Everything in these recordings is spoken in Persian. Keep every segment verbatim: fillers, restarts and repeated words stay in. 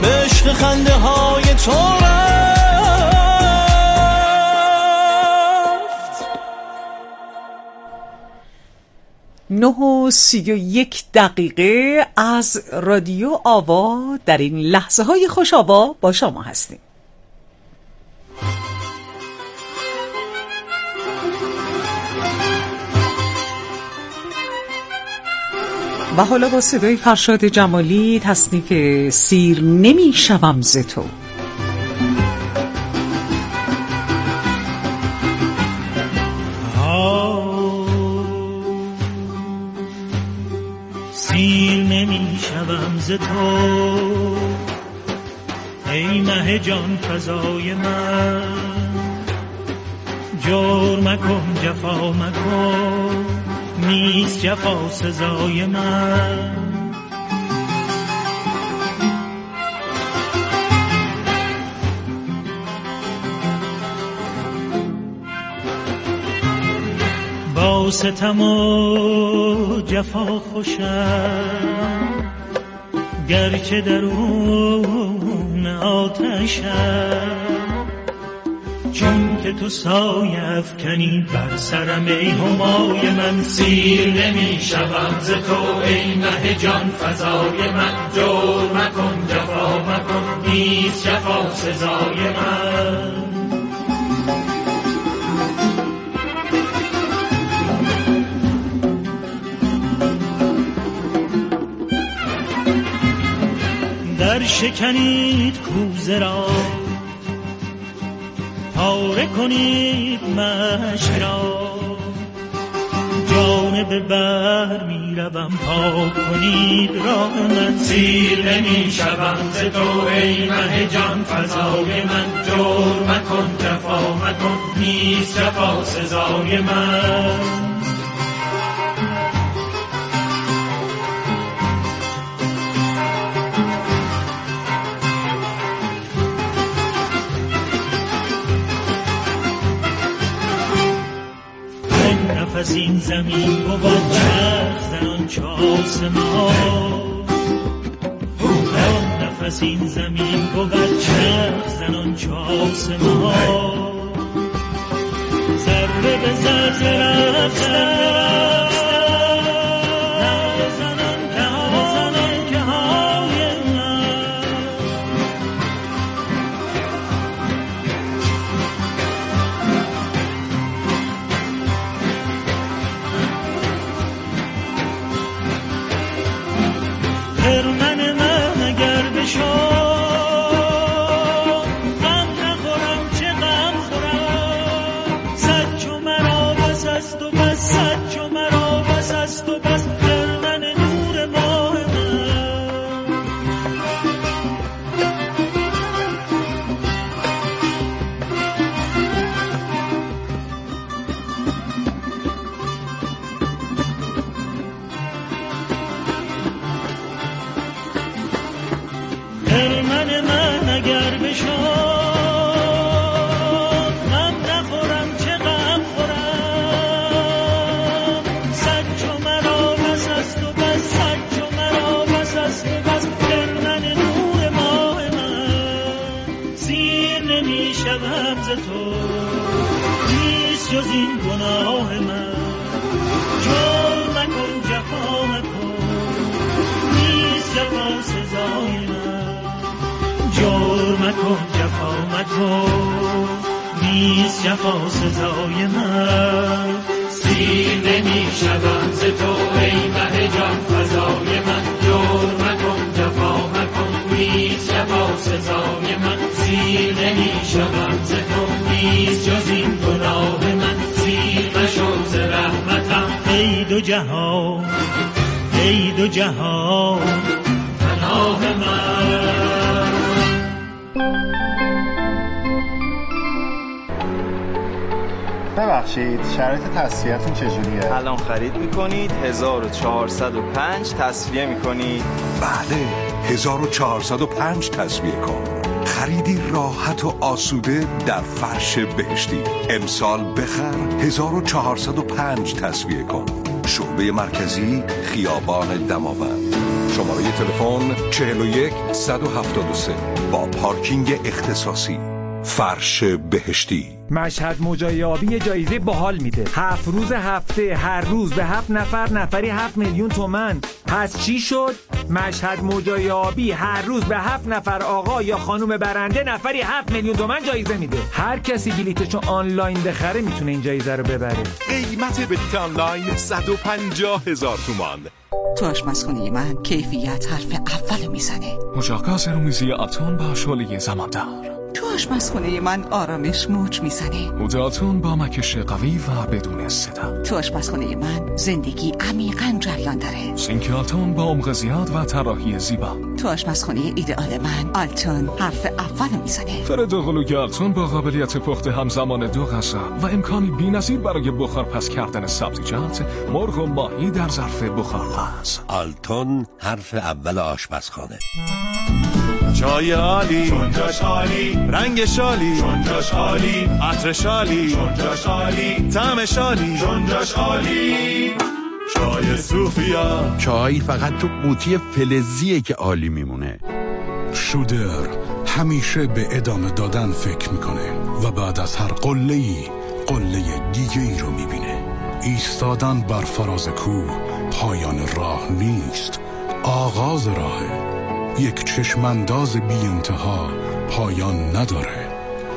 به عشق خنده های تو رفت. نه و سی و یک دقیقه از رادیو آوا در این لحظه های خوش آوا با شما هستیم. و حالا با صدای فرشاد جمالی تصنیف سیر نمی شوم ز تو. سیر نمی شوم ز تو ای مه جان فزای من، جور مکن جفا مکن نیست جفا سزای من. با ستم و جفا خوشم گرچه درون آتشم، چون که تو سایه افکنی بر سرم ای همای من. سیر نمی شوم ز تو ای مه جان فزای من، جور مکن جفا مکن نیست جفا سزای من. در شکنید کوزه را پاره کنید مشک را، جانب بر می روم پاک کنید راه من. سیر نمی شوم ز تو ای مه جان فزای من، جور مکن جفا مکن نیست جفا سزای من. نفس این زمین بود چرخ زنان چه آسمان، نفس این زمین بود چرخ زنان چه آسمان. ذره به ذره رفتن زنان که ها زنان که های من. خرمن من اگر بشد غم نخورم چه غم خورم، صد چو مرا بس است و بس، صد چو مرا بس است و بس. خرمن نور ماه من خرمن من اگر بشد غم نخورم چه غم خورم، صد چو مرا بس است و بس، صد چو مرا بس است و بس. خرمن نور ماه من سیر نمی شوم ز تو نیست جز این گناه من، جور مکن جفا مکن نیست جفا سزای من. جور مکن جفا مکن نیست جفا سزای من. سیر نمی شوم ز تو ای مه جان فزای من، جور مکن جفا مکن نیست جفا سزای من. سیر نمی شوم ز تو نیست جز این گناه من، سیر مشو ز رحمتم ای دو جهان ای دو جهان پناه من. ببخشید شرایط تصفیه‌تون چجوریه؟ الان خرید میکنید هزار و چهارصد و پنج تصفیه میکنید. بله هزار و چهارصد و پنج تصفیه کن. خریدی راحت و آسوده در فرش بهشتی. امسال بخر هزار و چهارصد و پنج تصفیه کن. شعبه مرکزی خیابان دماوند. شماره تلفن چهل و یک صد و هفتاد و سه با پارکینگ اختصاصی. فرش بهشتی. مشهد مجایابی جایزه باحال میده. هفت روز هفته، هر روز به هفت نفر، نفری هفت میلیون تومن. پس چی شد؟ مشهد مجایابی هر روز به هفت نفر آقا یا خانوم برنده نفری هفت میلیون تومن جایزه میده. هر کسی بلیتشو آنلاین بخره میتونه این جایزه رو ببره. قیمت بلیت آنلاین صد و پنجاه هزار تومان. تو آشپزخونه من کیفیت حرف اول میزنه. مجاکاز رومیزی آتون با شعله زماندار. تو آشپزخونه من آرامش موج میزنه. مداتون با مکش قوی و بدون صدا. تو آشپزخونه من زندگی عمیقاً جریان داره. سینک آلتون با عمق زیاد و طراحی زیبا. تو آشپزخونه ایدئال من آلتون حرف اول میزنه. فرد قلوی آلتون با قابلیت پخت همزمان دو غذا و امکانی بی‌نظیر برای بخار پس کردن سبزیجات، مرغ و ماهی در ظرف بخارپز. آلتون حرف اول آشپزخانه. چای عالی، چون جاش عالی، رنگش عالی، چون جاش عالی، عطرش عالی، چون جاش عالی، طعمش عالی، چون جاش عالی. چای صوفیا. چای فقط تو قوطی فلزیه که عالی میمونه. شودر همیشه به ادامه دادن فکر میکنه و بعد از هر قله‌ای قله دیگه ای رو میبینه. ایستادن بر فراز کوه پایان راه نیست، آغاز راهه. یک چشمانداز بی انتها پایان نداره.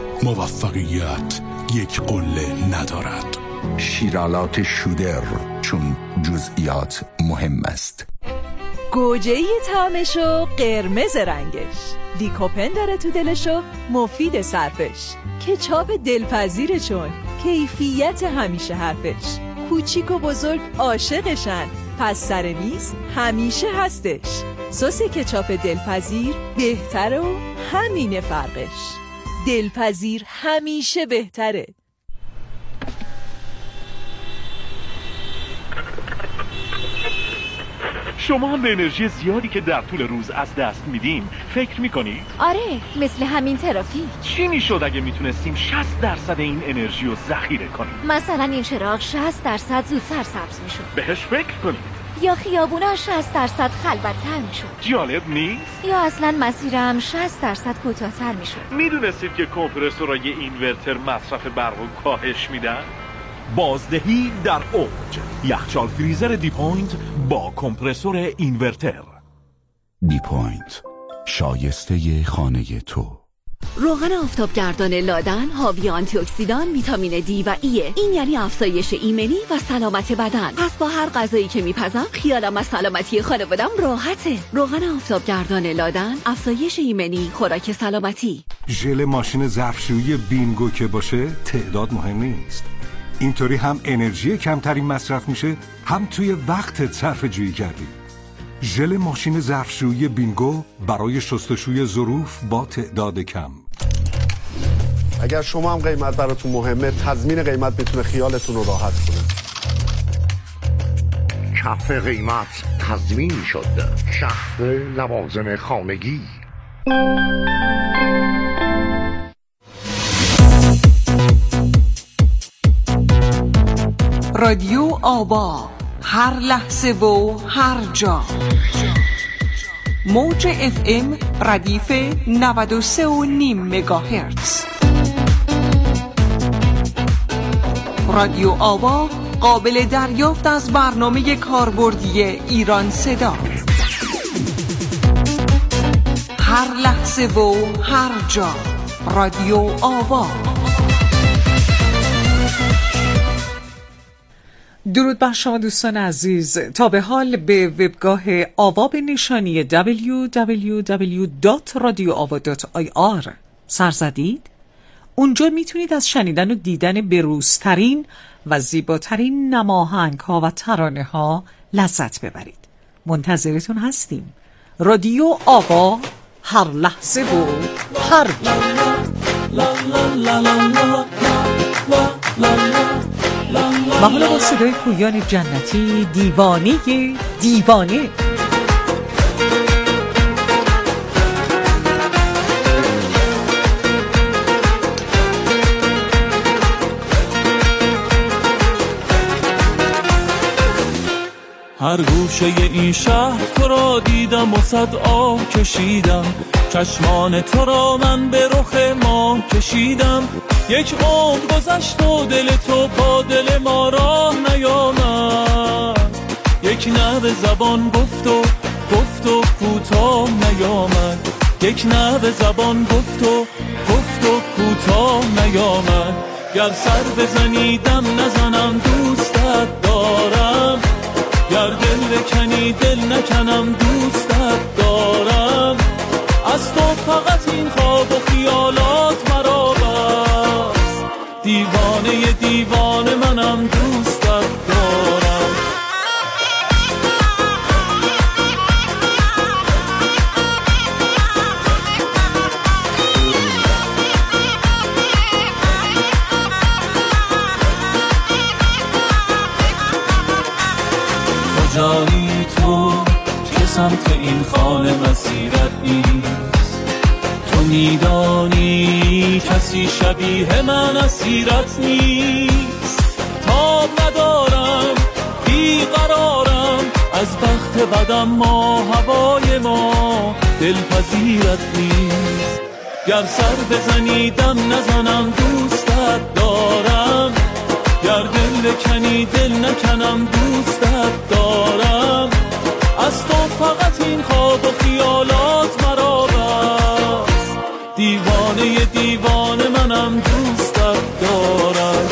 موفقیت یک قله ندارد. شیرالات شودر، چون جزئیات مهم است. گوجه‌ای طعمشو قرمز رنگش، لیکوپن داره تو دلشو مفید صرفش، کچاپ دلپذیره چون کیفیت همیشه حرفش، کوچیک و بزرگ عاشقشن پس سر میز همیشه هستش. سس کچاپ دلپذیر بهتره و همینه فرقش. دلپذیر همیشه بهتره. شما هم به انرژی زیادی که در طول روز از دست میدین فکر میکنید؟ آره، مثل همین ترافیک. چی میشد اگه میتونستیم شصت درصد این انرژی رو ذخیره کنیم؟ مثلا این چراغ شصت درصد زودتر سبز میشد. بهش فکر کنید. یا خیابونا شصت درصد خلوت‌تر میشد. جالب نیست؟ یا اصلا مسیرم شصت درصد کوتاه‌تر میشد. میدونستید که کمپرسورای اینورتر مصرف برق رو کاهش میدن؟ بازدهی در اوج. یخچال فریزر دیپوینت با کمپرسور اینورتر. دیپوینت، شایسته خانه تو. روغن آفتابگردان لادن حاوی آنتی اکسیدان، ویتامین دی و ایه. این یعنی افزایش ایمنی و سلامت بدن. پس با هر غذایی که میپزم خیالم از سلامتی خانوادم راحته. روغن آفتابگردان لادن، افزایش ایمنی، خوراک سلامتی. ژل ماشین ظرفشویی بینگو که باشه تعداد مهم نیست. اینطوری هم انرژی کمتری مصرف میشه، هم توی وقتت صرف جویی کردی. ژل ماشین ظرفشویی بینگو برای شستشوی ظروف با تعداد کم. اگر شما هم قیمت براتون مهمه، تضمین قیمت میتونه خیالتون رو راحت کنه. کف قیمت تضمین شد. شهر لوازم خانگی. رادیو آوا، هر لحظه و هر جا. موج اف ام ردیف نود و سه و نیم مگاهرتز. رادیو آوا قابل دریافت از برنامه کاربردی ایران صدا. هر لحظه و هر جا. رادیو آوا. درود بر شما دوستان عزیز. تا به حال به وبگاه آوا به نشانی دبلیو دبلیو دبلیو دات رادیو آوا دات آی آر سر زدید؟ اونجا میتونید از شنیدن و دیدن بروزترین و زیباترین نماهنگ ها و ترانه ها لذت ببرید. منتظرتون هستیم. رادیو آوا، هر لحظه و هر جا. و حالا با صدای پویان جنتی، دیوانه دیوانه. هر هر گوشه این شهر تو را دیدم و صد آه کشیدم، چشمان تو را من به رخ ماه کشیدم. یک عمر گذشت و دل تو با دل ما راه نیامد، یک نوع زبان گفت و گفت و کوتاه نیامد، یک نوع زبان گفت و گفت و کوتاه نیامد. گر سر بزنی دم نزنم دوستت دارم، گر دل بکنی دل نکنم دوستت دارم. از تو فقط این خواب و خیالات مرا بس، دیوانه دیوانه منم دوستت دارم. کجایی تو که سمت این خانه مسیرت نیست؟ تو میدانی کسی شبیه من اسیرت نیست. تاب ندارم بیقرارم از بخت بدم، ما هوای ما دلپذیرت نیست. گر سر بزنی دم نزنم دوستت دارم، گر دل بکنی دل نکنم دوستت دارم. از تو فقط این خواب و خیالات مرا بس، دیوانه دیوانه منم دوستت دارم.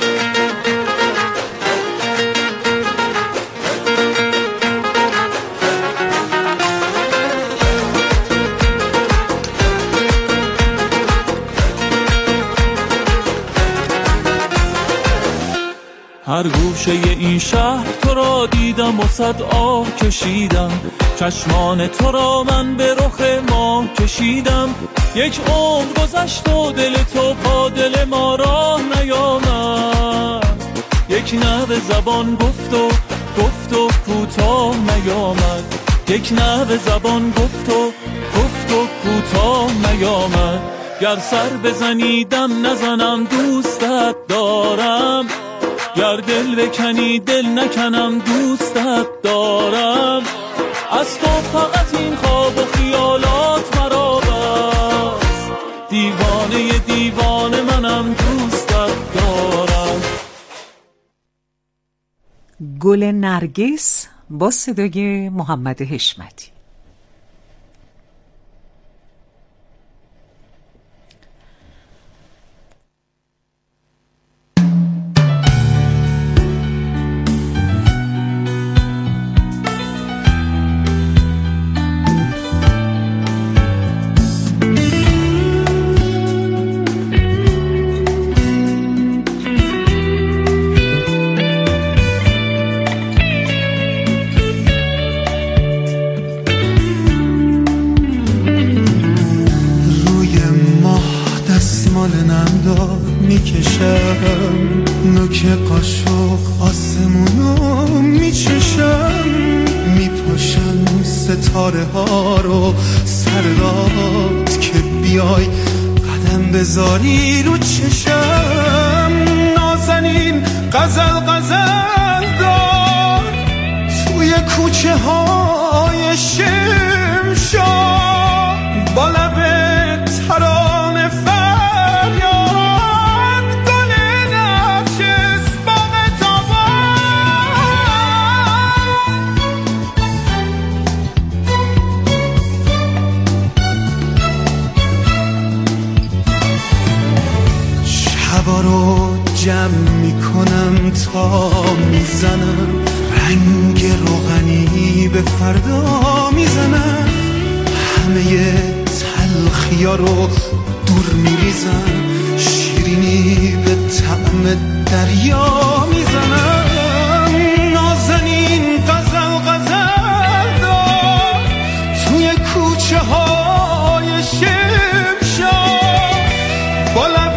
هر گوشه این شهر تو را دیدم و صد آه کشیدم، چشمان تو را من به رخ ماه کشیدم. یک عمر گذشت و دل تو با دل ما راه نیامد، یک نوع زبان گفت و گفت و کوتاه نیامد، یک نوع زبان گفت و گفت و کوتاه نیامد. گر سر بزنی دم نزنم دوستت دارم، گر دل بکنی دل نکنم دوستت دارم. از تو فقط این خواب و خیالات مرا بس، دیوانه دیوانه منم دوستت دارم. گل نرگس با صدای محمد حشمتی. میکشم نوک قاشق آسمونو میچشم، میپاشم ستاره ها رو سر رات که بیای قدم بذاری رو چشم. نازنین غزل غزل دار توی کوچه های شمشاد، با لب ترانه شبا رو جمع میکنم تا میزنم، رنگ روغنی به فردا میزنم. همه تلخیا رو دور میریزم، شیرینی به طعم دریا میزنم. نازنین غزل غزل دار توی کوچه های شمشاد، با لب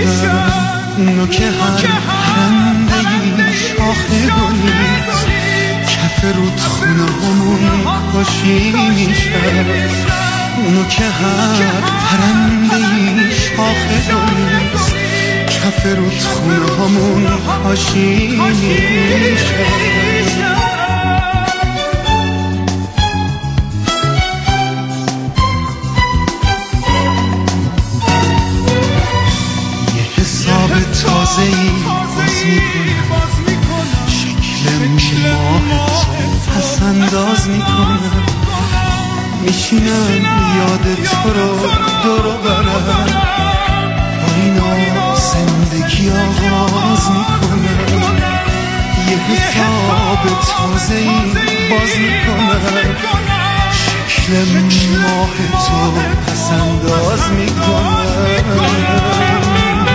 میشن، نوک هر پرنده‌ای شاخه گلیست، کف رودخونه همون پاشی میشن، نوک هر پرنده‌ای شاخه گلیست، کف رودخونه همون پاشی میشن. تازه‌ای باز میکنم، شکل ماه تو پس انداز میکنم، میشینم یاد تو رو دور برم، با اینا زندگی آغاز میکنم، یه حساب تازه‌ای باز میکنم، شکل ماه تو پس انداز میکنم.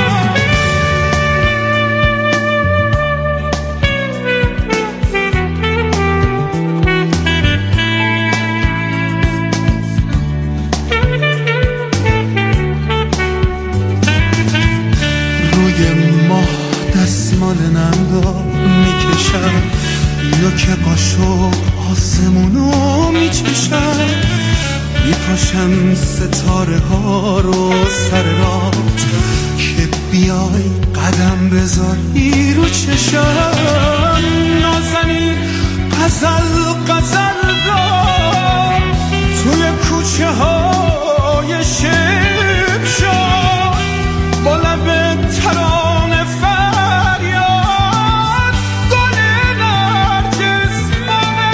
دستمال نمدار میکشم، نوک قاشق آسمونو میچشم، میپاشم ستاره ها رو سر راه که بیای قدم بذاری رو چشم، نازنین غزل غزل دار توی کوچه های شمشاد، با لب ترانه فریاد گل نرگس ماه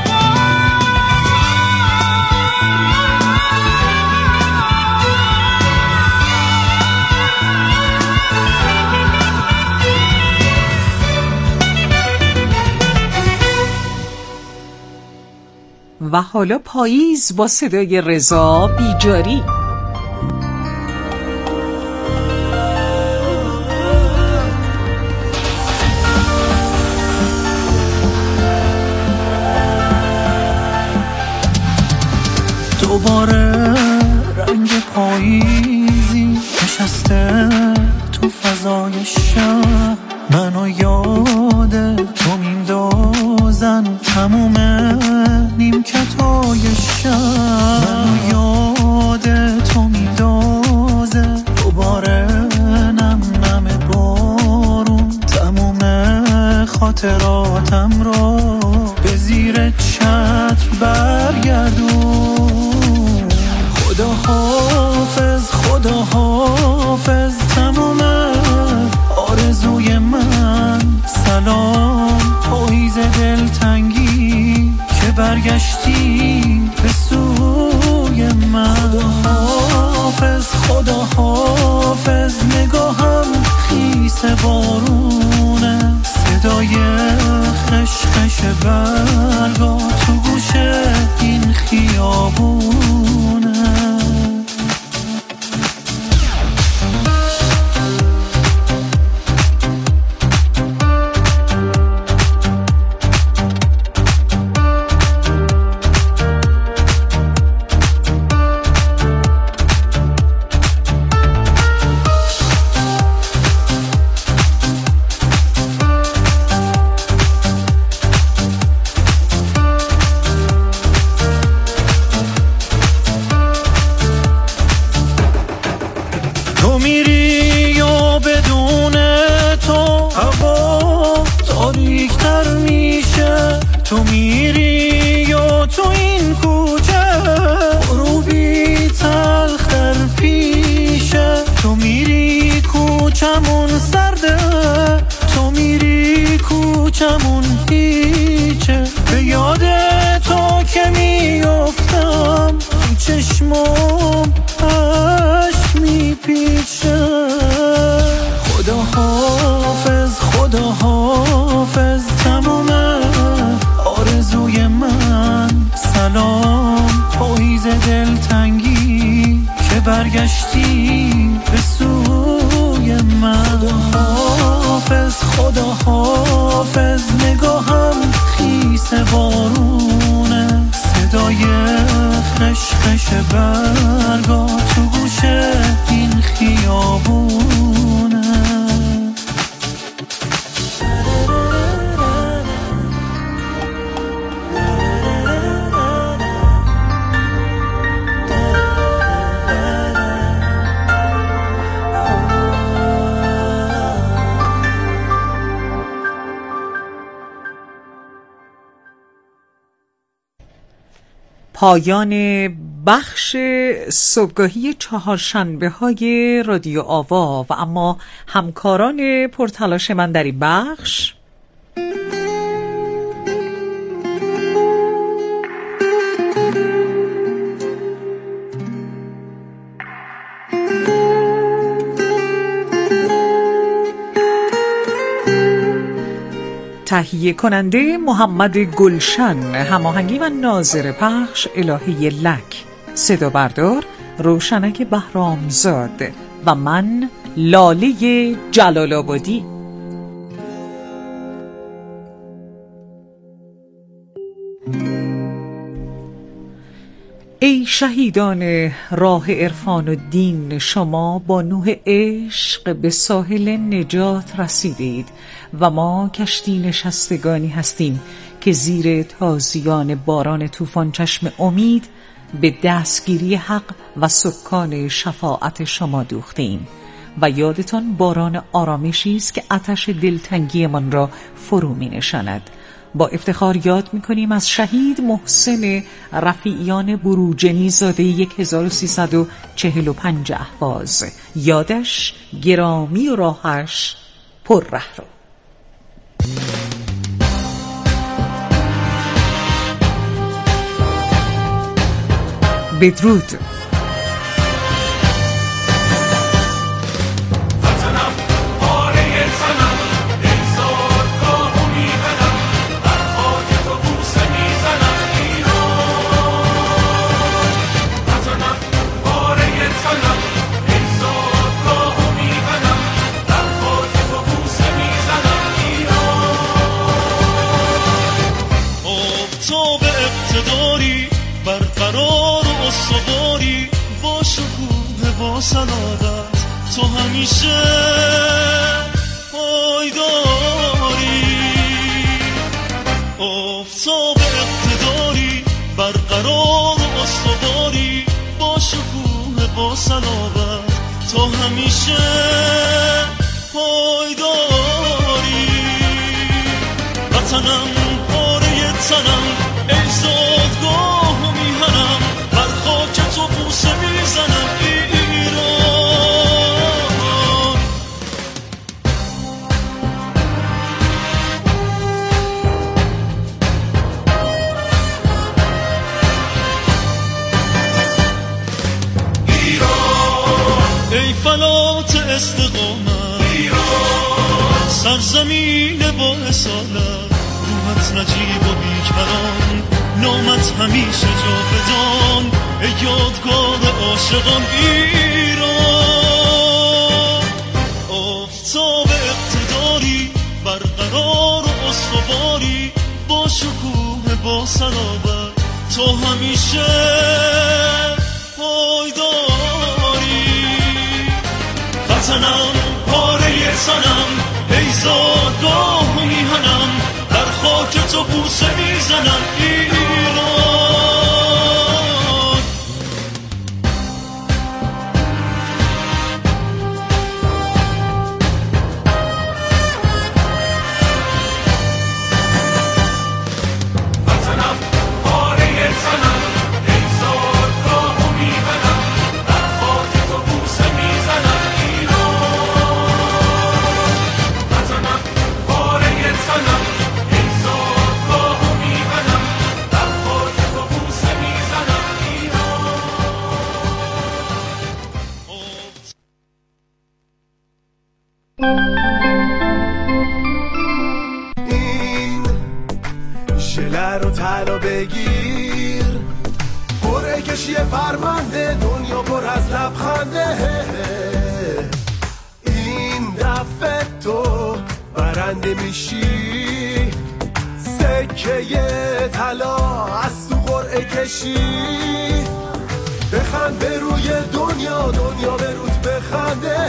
و حالا پاییز با صدای رضا بیجاری. دوباره رنگ پاییزی نشسته تو فضای شهر، منو یاد تو میندازن تموم نیمکتای شهر، منو یاد تو میندازه دوباره نم نم بارون، تموم خاطراتم رو به زیر چتر برگردون. خدا حافظ خدا حافظ تموم آرزوی من، سلام پاییز دلتنگی که برگشتی به سوی من. خدا حافظ خدا حافظ نگاهم خیس بارونه، صدای خش خش برگا تو گوش این خیابونه. تو میری یا بدون تو هوا تاریک‌تر میشه، تو میری یا تو این کوچه غروبی تلختر پیشه، تو میری کوچمون سرده، تو میری کوچمون هیچه، به یاد تو که میافتم تو چشمام عشق میپیچه. خدا حافظ خدا حافظ تمام آرزوی من، سلام پاییز دلتنگی که برگشتی به سوی من. خدا حافظ خدا حافظ نگاهم خیس بارونه، صدای خش خش برگا تو گوش این خیابونه. پایان بخش صبحگاهی چهارشنبه های رادیو آوا و اما همکاران پرتلاش من در این بخش تهیه کننده محمد گلشن، هماهنگی و ناظر پخش الهی لک، صدا بردار روشنک بهرامزاد و من لاله جلال آبادی. ای شهیدان راه عرفان و دین، شما با نوح عشق به ساحل نجات رسیدید و ما کشتی نشستگانی هستیم که زیر تازیان باران طوفان چشم امید به دستگیری حق و سکان شفاعت شما دوختیم و یادتان باران آرامشی است که آتش دلتنگی من را فرو می نشاند. با افتخار یاد می‌کنیم از شهید محسن رفیعیان بروجنی زاده هزار و سیصد و چهل و پنج اهواز. یادش گرامی و راهش پر ره رو. بدرود. سلامت تو همیشه پایداری، آفتاب اقتداری برقرار و استواری، با شکوه با سلامت تو همیشه پایداری. وطنم پاره تنم ای زادگاه و میهنم، بر خاک تو بوسه میزنم فلات استقامت ایران، سرزمین با اصالت، روحت نجیب و بیکران، نامت همیشه جاودان، ای یادگار عاشقان ایران. آفتاب اقتداری برقرار و استواری، با شکوه با صلابت تو همیشه پایداری. وطنم پاره سنم ای زادگاه و میهنم، در خاک تو بوسه میزنم ایران. وطنم پاره سنم ای زادگاه و میهنم، در خاک تو بوسه میزنم. این ژله رو طلا بگیر، قرعه کشی فرمانده، دنیا پر از لبخنده. این دفعه تو برنده میشی، سکه طلا از تو قرعه کشی. بخند به روی دنیا، دنیا به روت بخنده.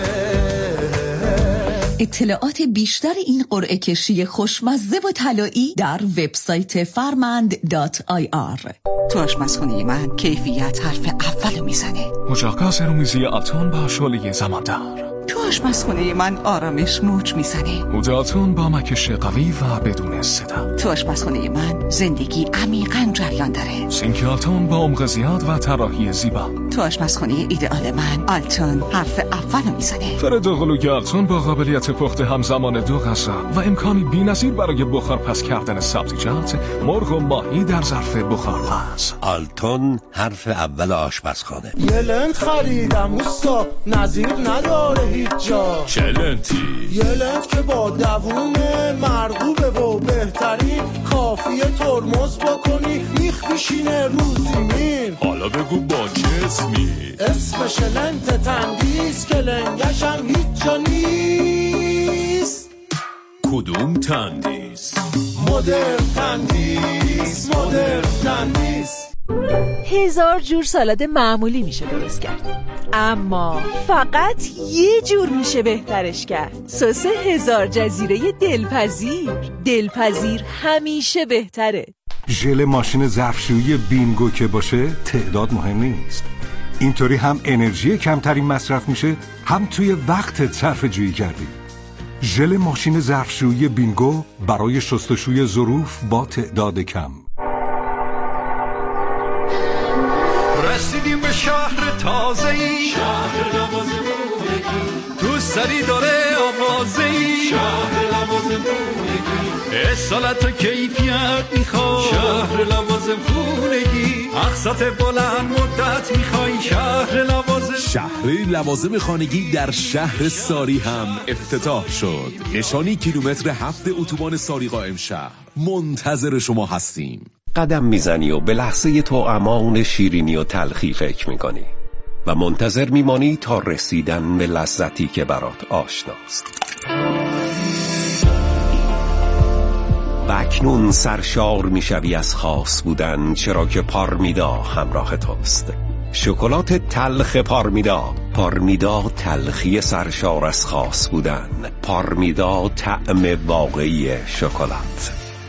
اطلاعات بیشتر این قرعه کشی خوشمزه و طلایی در وبسایت فرمند دات آی آر. تو آشپزخونه من کیفیت حرف اولو میزنه. مجاقا سرومیزی آتون با شعله زماندار. تو آشپزخونه من آرامش موج میزنه. بوداتون با مکش قوی و بدون صدا. تو آشپزخونه من زندگی عمیقاً جریان داره. سینکالتون با عمق زیاد و طراحی زیبا. تو آشپزخونه ایدئال من آلتون حرف اولو میزنه. فردوغلوگالتون با قابلیت پخت همزمان دو غذا و امکانی بی‌نظیر برای بخار پس کردن سبزیجات، مرغ و ماهی در ظرف بخارپز. آلتون حرف اول آشپزخانه. یه لنت خریدم اوستا، نظیر نداره هیچ جا. چه لنتی؟ یه لنت که با دووم مرغوبه و بهترین، کافیه ترمز بکنی میخ میشینه رو زمین. حالا بگو با چه اسمی؟ اسمش لنت تندیس که لنگش هم هیچ جا نیست. کدوم تندیس؟ مدرن تندیس، مدرن تندیس. هزار جور سالاد معمولی میشه درست کرد، اما فقط یه جور میشه بهترش کرد. سس هزار جزیره دلپذیر. دلپذیر همیشه بهتره. ژل ماشین ظرفشویی بینگو که باشه تعداد مهم نیست. اینطوری هم انرژی کمتری مصرف میشه، هم توی وقت صرف جویی کردی. ژل ماشین ظرفشویی بینگو برای شستشوی ظروف با تعداد کم. رسیدیم به شهر تازه‌ای، شهر لوازم خونگی، تو سری داره آوازه‌ای، شهر لوازم خونگی، اصالت و کیفیت میخوای، شهر لوازم خونگی، اقساط بلند مدت میخوای، شهر لوازم. شهر لوازم خانگی در شهر ساری هم افتتاح شد. نشانی کیلومتر هفت اتوبان ساری قائم شهر. منتظر شما هستیم. قدم میزنی و به لحظه طعمان شیرینی و تلخی فکر میکنی و منتظر میمانی تا رسیدن به لذتی که برات آشناست. و اکنون سرشار میشوی از خاص بودن، چرا که پارمیدا همراه توست. شکلات تلخ پارمیدا. پارمیدا تلخی سرشار از خاص بودن. پارمیدا طعم واقعی شکلات.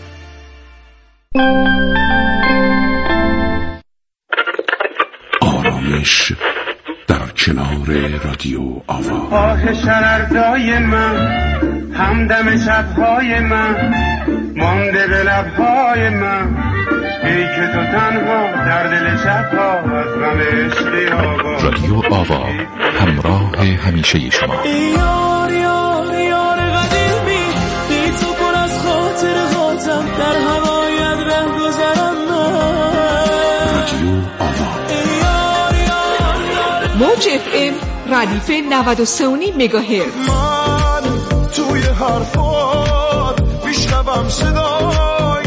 آرامش در کنار رادیو آوا. آه شرردای من، همدم شبهای من، مانده به لبهای من، ای که تو تنها در دل شبها از غم عشقی آوا. رادیو آوا، همراه همیشه شما. یار یار یار قدیمی، بی تو پر از خاطر خاطم، در هوایت ره گذرم من. رادیو آوا. موج اف ام ردیف نود و سه و نیم مگاهرتز. من توی حرفات میشنوم صدای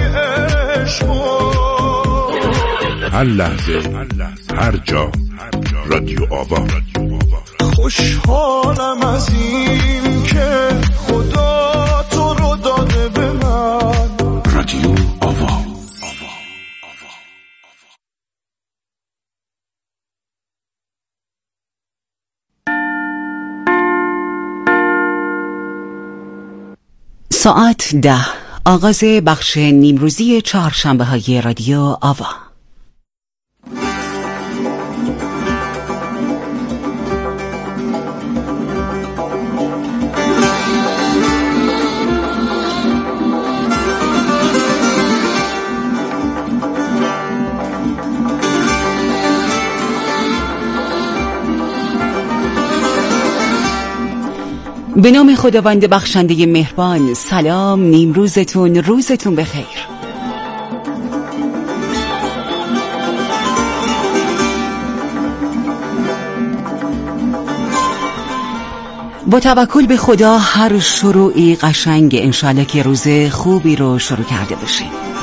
عشقات. هر لحظه، هر جا، رادیو آوا. خوشحالم از این که خدا تو رو داده به من. رادیو آوا. ساعت ده، آغاز بخش نیمروزی چهارشنبه های رادیو آوا. به نام خداوند بخشنده مهربان. سلام، نیمروزتون، روزتون بخیر. با توکل به خدا هر شروعی قشنگ، انشالله که روز خوبی رو شروع کرده باشیم.